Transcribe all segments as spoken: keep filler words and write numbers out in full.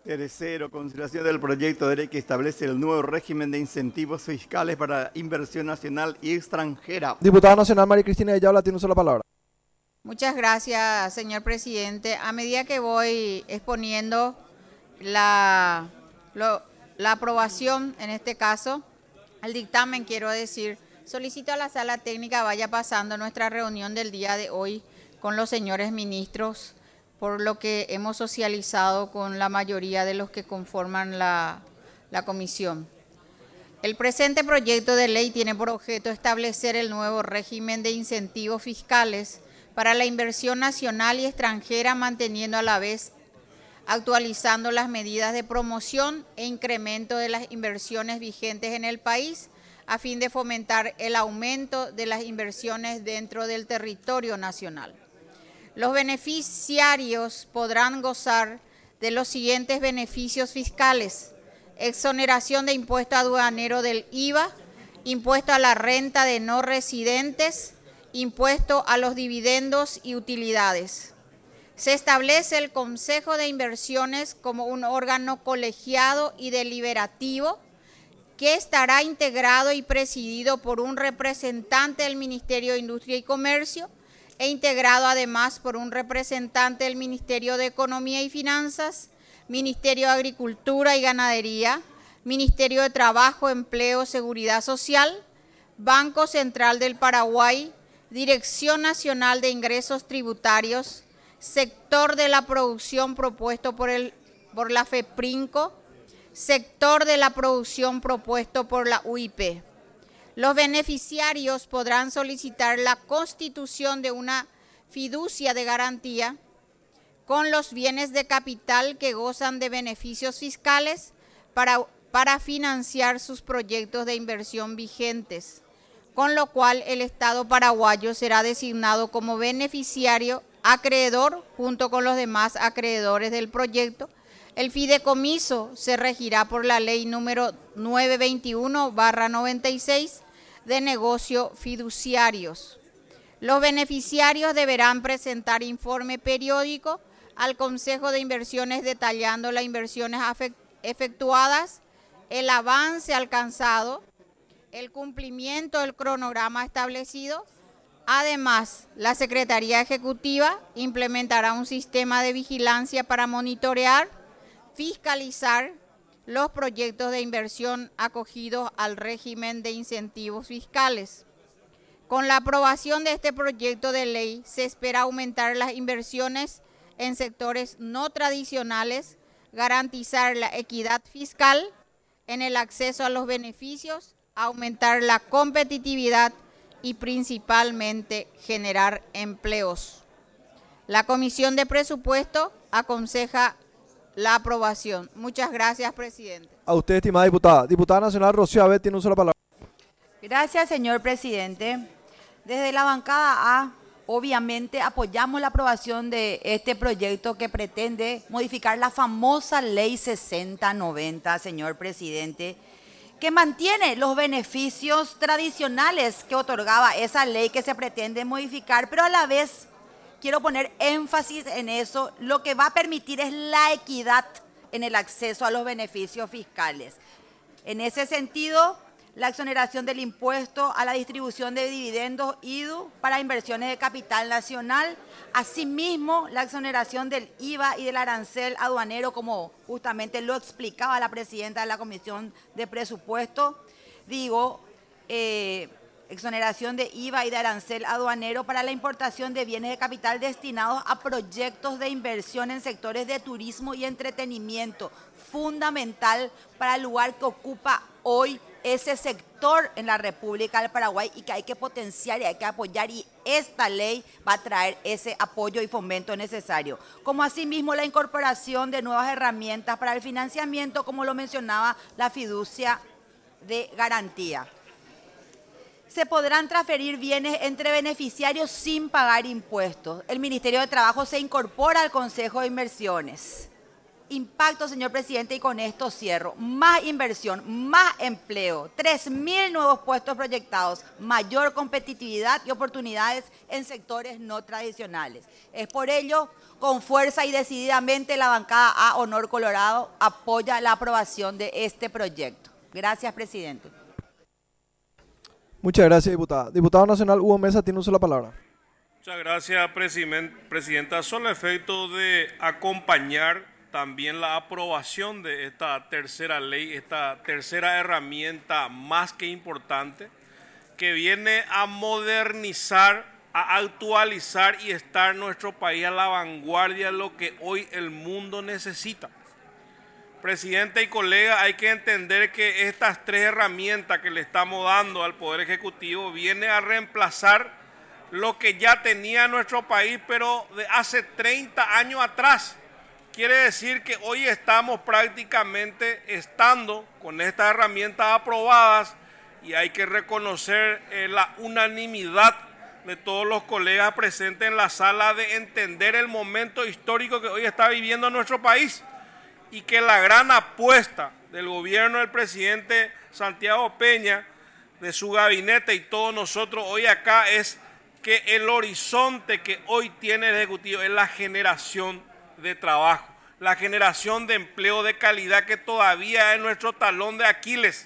Tercero, consideración del proyecto de ley que establece el nuevo régimen de incentivos fiscales para inversión nacional y extranjera. Diputada nacional María Cristina Ayala tiene una sola palabra. Muchas gracias, señor presidente. A medida que voy exponiendo la, lo, la aprobación, en este caso, el dictamen, quiero decir, solicito a la sala técnica vaya pasando nuestra reunión del día de hoy con los señores ministros, por lo que hemos socializado con la mayoría de los que conforman la, la comisión. El presente proyecto de ley tiene por objeto establecer el nuevo régimen de incentivos fiscales para la inversión nacional y extranjera, manteniendo a la vez actualizando las medidas de promoción e incremento de las inversiones vigentes en el país, a fin de fomentar el aumento de las inversiones dentro del territorio nacional. Los beneficiarios podrán gozar de los siguientes beneficios fiscales: exoneración de impuesto aduanero del I V A, impuesto a la renta de no residentes, impuesto a los dividendos y utilidades. Se establece el Consejo de Inversiones como un órgano colegiado y deliberativo que estará integrado y presidido por un representante del Ministerio de Industria y Comercio e integrado además por un representante del Ministerio de Economía y Finanzas, Ministerio de Agricultura y Ganadería, Ministerio de Trabajo, Empleo, Seguridad Social, Banco Central del Paraguay, Dirección Nacional de Ingresos Tributarios, sector de la producción propuesto por, el, por la FEPRINCO, sector de la producción propuesto por la U I P. Los beneficiarios podrán solicitar la constitución de una fiducia de garantía con los bienes de capital que gozan de beneficios fiscales para, para financiar sus proyectos de inversión vigentes, con lo cual el Estado paraguayo será designado como beneficiario acreedor junto con los demás acreedores del proyecto. El fideicomiso se regirá por la ley número novecientos veintiuno barra noventa y seis de negocio fiduciarios. Los beneficiarios deberán presentar informe periódico al Consejo de Inversiones detallando las inversiones efectuadas, el avance alcanzado, el cumplimiento del cronograma establecido. Además, la Secretaría Ejecutiva implementará un sistema de vigilancia para monitorear, fiscalizar los proyectos de inversión acogidos al régimen de incentivos fiscales. Con la aprobación de este proyecto de ley se espera aumentar las inversiones en sectores no tradicionales, garantizar la equidad fiscal en el acceso a los beneficios, aumentar la competitividad y principalmente generar empleos. La Comisión de Presupuesto aconseja la aprobación. Muchas gracias, presidente. A usted, estimada diputada. Diputada nacional Rocío Abet tiene una sola palabra. Gracias, señor presidente. Desde la bancada A, obviamente apoyamos la aprobación de este proyecto que pretende modificar la famosa ley sesenta noventa, señor presidente, que mantiene los beneficios tradicionales que otorgaba esa ley que se pretende modificar, pero a la vez quiero poner énfasis en eso. Lo que va a permitir es la equidad en el acceso a los beneficios fiscales. En ese sentido, la exoneración del impuesto a la distribución de dividendos I D U para inversiones de capital nacional, asimismo la exoneración del I V A y del arancel aduanero, como justamente lo explicaba la presidenta de la Comisión de Presupuesto. Digo, eh, exoneración de I V A y de arancel aduanero para la importación de bienes de capital destinados a proyectos de inversión en sectores de turismo y entretenimiento, fundamental para el lugar que ocupa hoy ese sector en la República del Paraguay y que hay que potenciar y hay que apoyar, y esta ley va a traer ese apoyo y fomento necesario. Como asimismo la incorporación de nuevas herramientas para el financiamiento, como lo mencionaba la fiducia de garantía. Se podrán transferir bienes entre beneficiarios sin pagar impuestos. El Ministerio de Trabajo se incorpora al Consejo de Inversiones Impacto, señor presidente, y con esto cierro. Más inversión, más empleo, tres mil nuevos puestos proyectados, mayor competitividad y oportunidades en sectores no tradicionales. Es por ello, con fuerza y decididamente, la bancada A Honor Colorado apoya la aprobación de este proyecto. Gracias, presidente. Muchas gracias, diputada. Diputado nacional Hugo Mesa tiene uso de la palabra. Muchas gracias, presidenta. Solo a efecto de acompañar también la aprobación de esta tercera ley, esta tercera herramienta más que importante, que viene a modernizar, a actualizar y estar nuestro país a la vanguardia de lo que hoy el mundo necesita. Presidente y colega, hay que entender que estas tres herramientas que le estamos dando al Poder Ejecutivo viene a reemplazar lo que ya tenía nuestro país, pero de hace treinta años atrás. Quiere decir que hoy estamos prácticamente estando con estas herramientas aprobadas y hay que reconocer eh, la unanimidad de todos los colegas presentes en la sala de entender el momento histórico que hoy está viviendo nuestro país y que la gran apuesta del gobierno del presidente Santiago Peña, de su gabinete y todos nosotros hoy acá es que el horizonte que hoy tiene el Ejecutivo es la generación de trabajo, la generación de empleo de calidad que todavía es nuestro talón de Aquiles.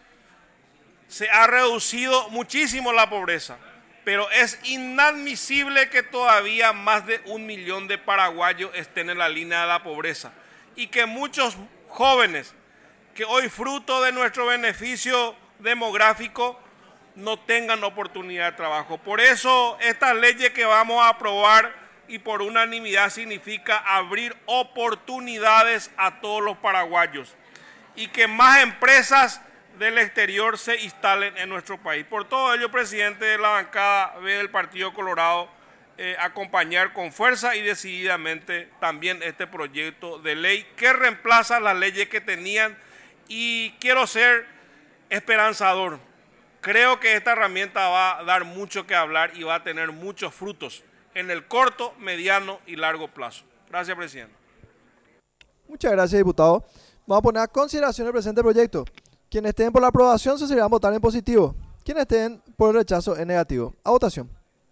Se ha reducido muchísimo la pobreza, pero es inadmisible que todavía más de un millón de paraguayos estén en la línea de la pobreza y que muchos jóvenes que hoy fruto de nuestro beneficio demográfico no tengan oportunidad de trabajo. Por eso estas leyes que vamos a aprobar y por unanimidad significa abrir oportunidades a todos los paraguayos y que más empresas del exterior se instalen en nuestro país. Por todo ello, presidente de la bancada B del Partido Colorado, eh, acompañar con fuerza y decididamente también este proyecto de ley que reemplaza las leyes que tenían, y quiero ser esperanzador. Creo que esta herramienta va a dar mucho que hablar y va a tener muchos frutos en el corto, mediano y largo plazo. Gracias, presidente. Muchas gracias, diputado. Vamos a poner a consideración el presente proyecto. Quienes estén por la aprobación se serán votar en positivo. Quienes estén por el rechazo en negativo. A votación.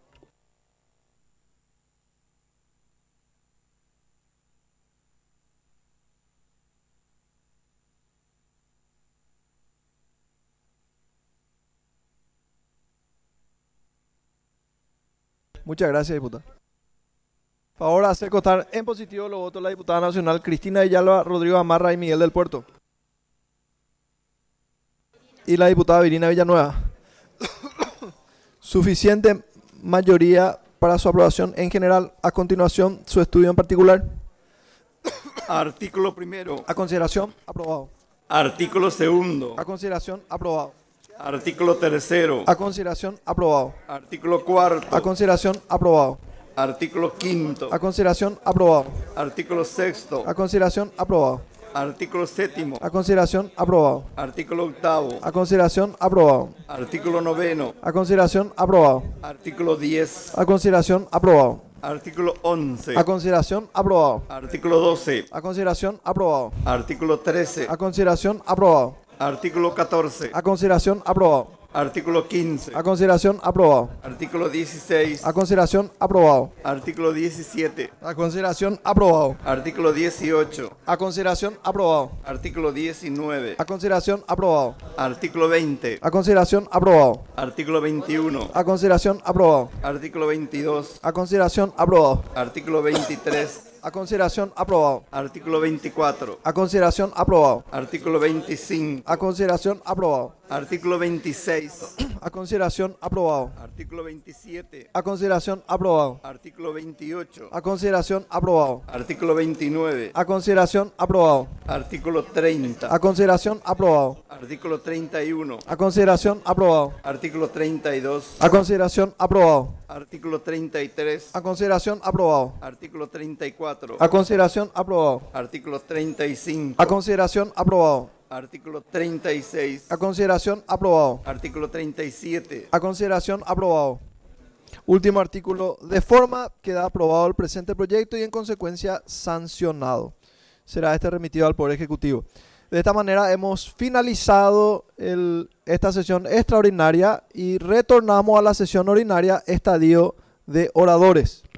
Muchas gracias, diputado. Favor, hacer constar en positivo los votos de la diputada nacional Cristina Villalba, Rodrigo Amarra y Miguel del Puerto. Y la diputada Virina Villanueva. Suficiente mayoría para su aprobación en general. A continuación, su estudio en particular. Artículo primero. A consideración, aprobado. Artículo segundo. A consideración, aprobado. Artículo tercero. A consideración, aprobado. Artículo cuarto. A consideración, aprobado. Artículo quinto. A consideración, aprobado. Artículo sexto. A consideración, aprobado. Artículo séptimo. A consideración, aprobado. Artículo octavo. A consideración, aprobado. Artículo noveno. A consideración, aprobado. Artículo diez. A consideración, aprobado. Artículo once. A consideración, aprobado. Artículo doce. A consideración, aprobado. Artículo trece. A consideración, aprobado. Artículo catorce. A consideración, aprobado. Artículo quince. A consideración, aprobado. Artículo dieciséis. A consideración, aprobado. Artículo diecisiete. A consideración, aprobado. Artículo dieciocho. A consideración, aprobado. Artículo diecinueve. A consideración, aprobado. Artículo veinte. A consideración, aprobado. Artículo veintiuno. A consideración, aprobado. Artículo veintidós. A consideración, aprobado. Artículo veintitrés. A consideración, aprobado. Artículo veinticuatro. A consideración, aprobado. Artículo veinticinco. A consideración, aprobado. Artículo veintiséis. A consideración, aprobado. Artículo veintisiete. A consideración, aprobado. Artículo veintiocho. A consideración, aprobado. Artículo veintinueve. A consideración, aprobado. Artículo treinta. A consideración, aprobado. Artículo treinta y uno. A consideración, aprobado. Artículo treinta y dos. A consideración, aprobado. Artículo treinta y tres. A consideración, aprobado. Artículo treinta y cuatro. A consideración, aprobado. Artículo treinta y cinco. A consideración, aprobado. Artículo treinta y seis. A consideración, aprobado. Artículo treinta y siete. A consideración, aprobado. Último artículo. De forma queda aprobado el presente proyecto y en consecuencia sancionado. será este remitido al Poder Ejecutivo. De esta manera hemos finalizado el, esta sesión extraordinaria y retornamos a la sesión ordinaria estadio de oradores.